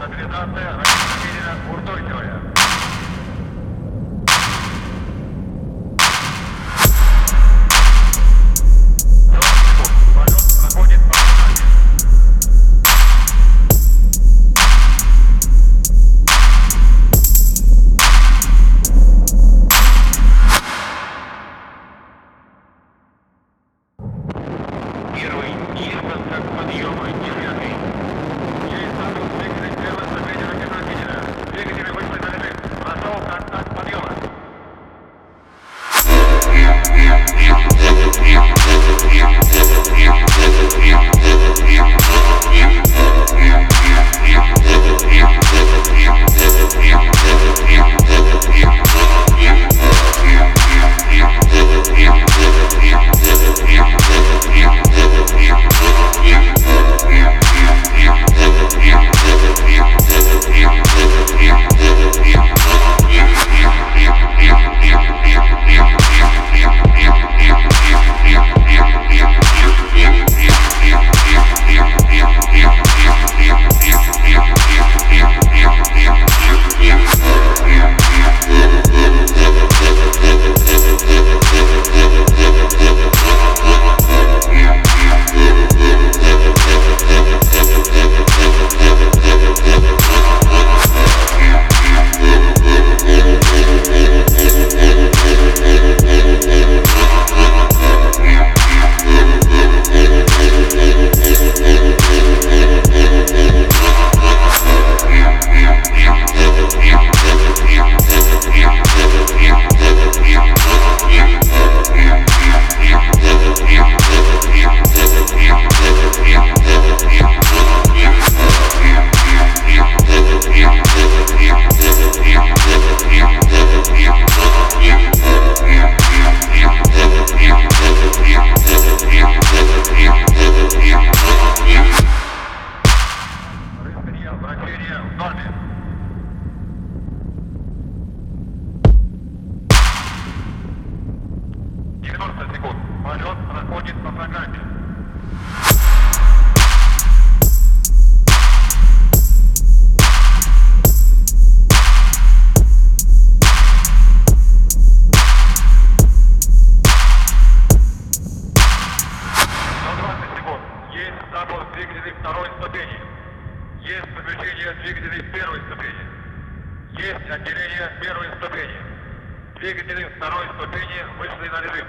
Стабилизация намерена устойчивая. Полет проходит по программе. Первый несколько подъема, девятый. Есть статус двигатель первой ступени ракета Кеннера. Двигатели вышли на режим. Прошел контакт подъема. Вращение в норме. Секунд. Полет проходит по программе. Есть статус двигателей второй ступени. Есть подключение двигателей первой ступени. Есть отделение первой ступени. Двигатели второй ступени вышли на режим.